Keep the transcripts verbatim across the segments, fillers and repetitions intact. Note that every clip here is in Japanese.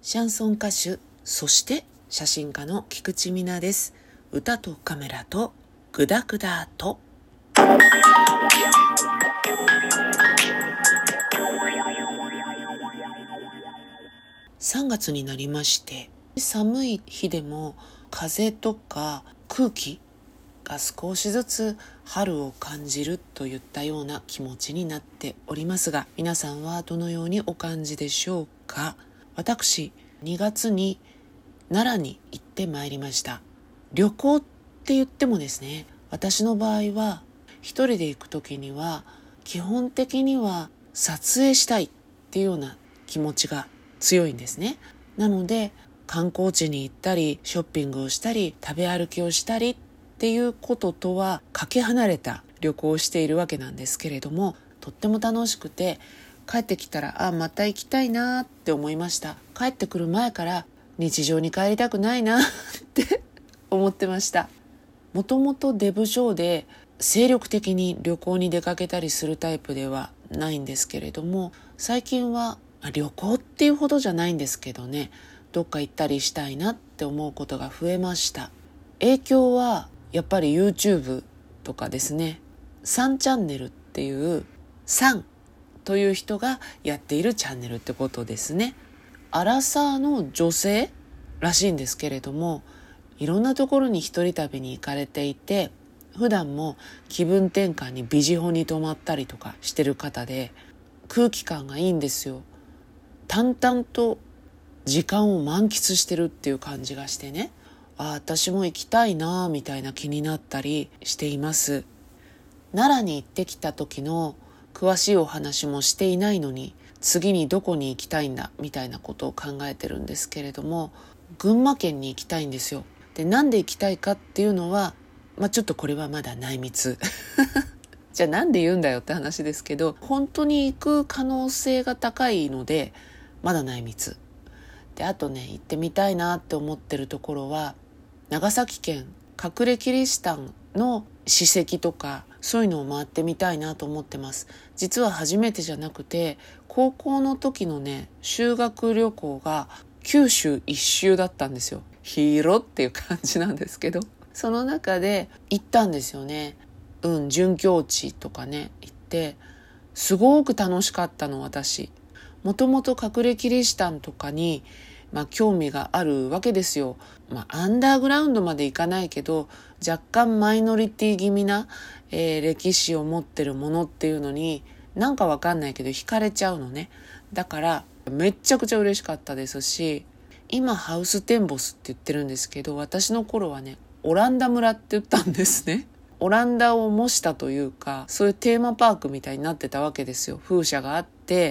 シャンソン歌手、そして写真家の菊池美奈です。歌とカメラとグダグダと。さんがつになりまして、寒い日でも風とか空気が少しずつ春を感じるといったような気持ちになっておりますが、皆さんはどのようにお感じでしょうか。私、にがつに奈良に行ってまいりました。旅行って言ってもですね、私の場合は一人で行くときには基本的には撮影したいっていうような気持ちが強いんですね。なので観光地に行ったりショッピングをしたり食べ歩きをしたりっていうこととはかけ離れた旅行をしているわけなんですけれども、とっても楽しくて、帰ってきたらあまた行きたいなって思いました。帰ってくる前から日常に帰りたくないなって思ってました。もともとデブ症で精力的に旅行に出かけたりするタイプではないんですけれども、最近は旅行っていうほどじゃないんですけどね、どっか行ったりしたいなって思うことが増えました。影響はやっぱり YouTube とかですね。さんチャンネルっていうさんという人がやっているチャンネルってことですね。アラサーの女性らしいんですけれども、いろんなところに一人旅に行かれていて、普段も気分転換にビジホに泊まったりとかしてる方で、空気感がいいんですよ。淡々と時間を満喫してるっていう感じがしてね、あ、私も行きたいなみたいな気になったりしています。奈良に行ってきた時の詳しいお話もしていないのに、次にどこに行きたいんだみたいなことを考えてるんですけれども、群馬県に行きたいんですよ。で、なんで行きたいかっていうのは、まあ、ちょっとこれはまだ内密じゃあなんで言うんだよって話ですけど、本当に行く可能性が高いのでまだ内密で、あとね、行ってみたいなって思ってるところは長崎県隠れキリシタンの史跡とか、そういうのを回ってみたいなと思ってます。実は初めてじゃなくて、高校の時のね、修学旅行が九州一周だったんですよ。広っていう感じなんですけど、その中で行ったんですよね。うん、殉教地とかね、行って、すごく楽しかったの、私。もともと隠れキリシタンとかに、まあ、興味があるわけですよ。まあ、アンダーグラウンドまでいかないけど、若干マイノリティ気味な、えー、歴史を持ってるものっていうのに、なんかわかんないけど惹かれちゃうのね。だからめっちゃくちゃ嬉しかったですし、今ハウステンボスって言ってるんですけど、私の頃はね、オランダ村って言ったんですね。オランダを模したというか、そういうテーマパークみたいになってたわけですよ。風車があって、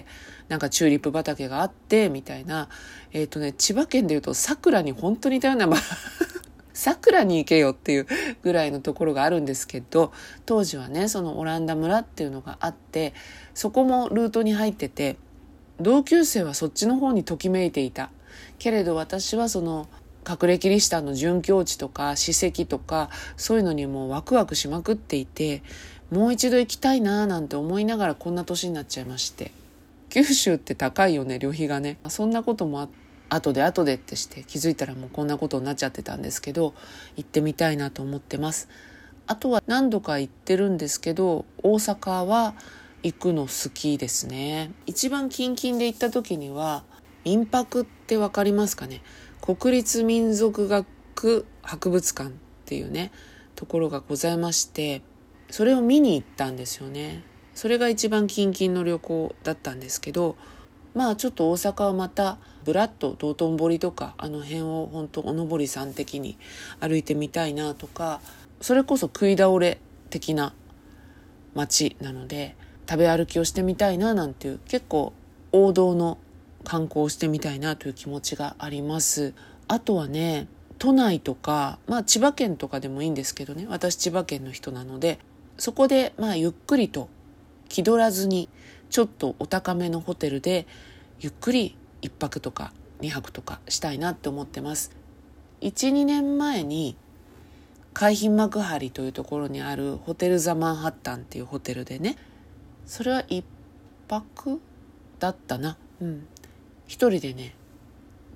なんかチューリップ畑があってみたいな。えっとね、千葉県でいうと桜に本当に似たような、まあ桜に行けよっていうぐらいのところがあるんですけど、当時はね、そのオランダ村っていうのがあって、そこもルートに入ってて、同級生はそっちの方にときめいていたけれど、私はその隠れキリシタンの殉教地とか史跡とか、そういうのにもうワクワクしまくっていて、もう一度行きたいななんて思いながらこんな年になっちゃいまして。九州って高いよね、旅費がね。そんなこともあ後で後でってして気づいたらもうこんなことになっちゃってたんですけど、行ってみたいなと思ってます。あとは何度か行ってるんですけど、大阪は行くの好きですね。一番近々で行った時には、民泊ってわかりますかね。国立民族学博物館っていうね、ところがございまして、それを見に行ったんですよね。それが一番近々の旅行だったんですけど、まあちょっと大阪はまたブラッと道頓堀とかあの辺を本当おのぼりさん的に歩いてみたいなとか、それこそ食い倒れ的な街なので食べ歩きをしてみたいななんていう、結構王道の観光をしてみたいなという気持ちがあります。あとはね、都内とか、まあ千葉県とかでもいいんですけどね、私千葉県の人なので、そこでまあゆっくりと気取らずにちょっとお高めのホテルでゆっくりいっぱくとかにはくとかしたいなって思ってます。いち、にねんまえに海浜幕張というところにあるホテルザマンハッタンっていうホテルでね、それはいっぱくだったな。うん。一人でね、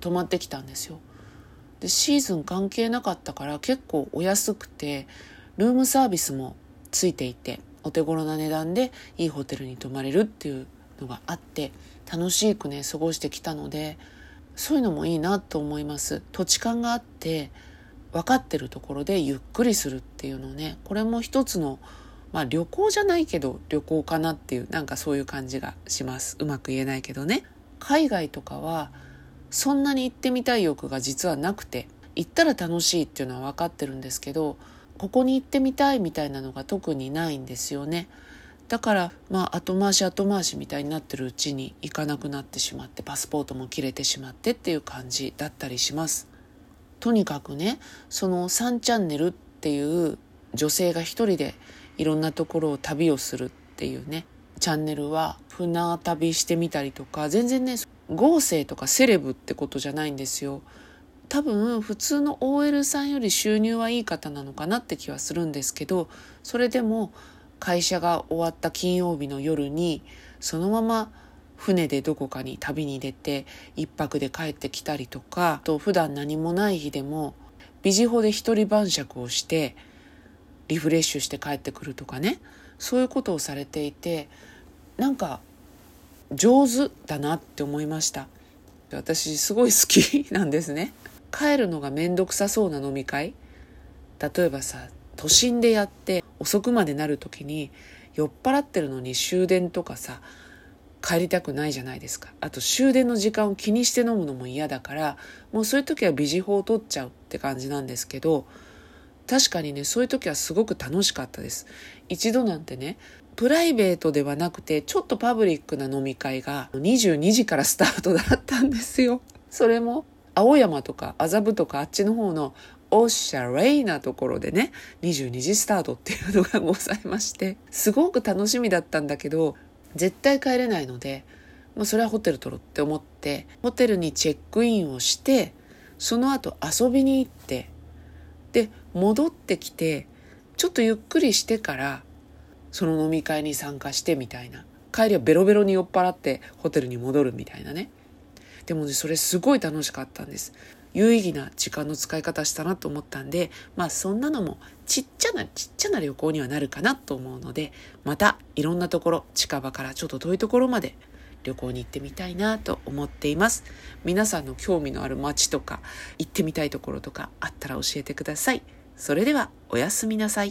泊まってきたんですよ。でシーズン関係なかったから結構お安くて、ルームサービスもついていて、お手頃な値段でいいホテルに泊まれるっていうのがあって、楽しくね過ごしてきたので、そういうのもいいなと思います。土地勘があって分かってるところでゆっくりするっていうのね、これも一つの、まあ旅行じゃないけど旅行かなっていう、なんかそういう感じがします。うまく言えないけどね。海外とかはそんなに行ってみたい欲が実はなくて、行ったら楽しいっていうのは分かってるんですけど、ここに行ってみたいみたいなのが特にないんですよね。だからまあ後回し後回しみたいになってるうちに行かなくなってしまって、パスポートも切れてしまってっていう感じだったりします。とにかくね、そのさんチャンネルっていう女性が一人でいろんなところを旅をするっていうねチャンネルは、船旅してみたりとか、全然ね豪勢とかセレブってことじゃないんですよ。多分普通の オーエル さんより収入はいい方なのかなって気はするんですけど、それでも会社が終わった金曜日の夜にそのまま船でどこかに旅に出て一泊で帰ってきたりとか、と普段何もない日でもビジホで一人晩酌をしてリフレッシュして帰ってくるとかね、そういうことをされていて、なんか上手だなって思いました。私すごい好きなんですね。帰るのがめんどくさそうな飲み会、例えばさ都心でやって遅くまでなる時に酔っ払ってるのに終電とかさ帰りたくないじゃないですか。あと終電の時間を気にして飲むのも嫌だから、もうそういう時はビジホを取っちゃうって感じなんですけど、確かにねそういう時はすごく楽しかったです。一度なんてね、プライベートではなくてちょっとパブリックな飲み会がにじゅうにじからスタートだったんですよ。それも青山とか麻布とかあっちの方のおしゃれなところでね、にじゅうにじスタートっていうのがございまして、すごく楽しみだったんだけど、絶対帰れないので、まあ、それはホテル取ろうって思ってホテルにチェックインをして、その後遊びに行って、で戻ってきてちょっとゆっくりしてからその飲み会に参加してみたいな、帰りはベロベロに酔っ払ってホテルに戻るみたいなね。でもねそれすごい楽しかったんです。有意義な時間の使い方したなと思ったんで、まあそんなのもちっちゃなちっちゃな旅行にはなるかなと思うので、またいろんなところ、近場からちょっと遠いところまで旅行に行ってみたいなと思っています。皆さんの興味のある街とか行ってみたいところとかあったら教えてください。それではおやすみなさい。